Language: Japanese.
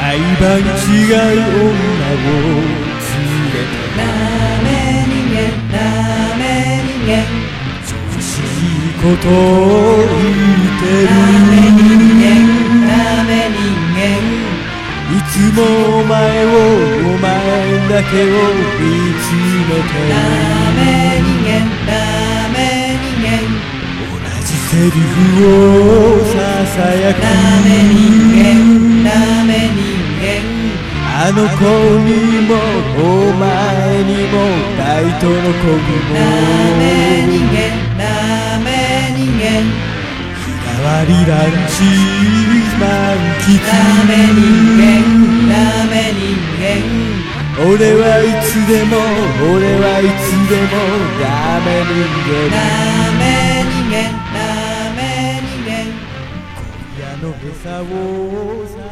毎晩違う女を連れてダメ人間ダメ人間調子いいことを言ってるダメ人間ダメ人間いつもお前だけを見つめてダメ人間ダメ人間同じセリフをささやくダメ人間ダメ人間あの子にもお前にも大との子にもダメ人間ダメ人間日替わりランチ満喫ダメ人間ダメ人間俺はいつでもダメ人間ダメ人間ダメ人間今夜の餌を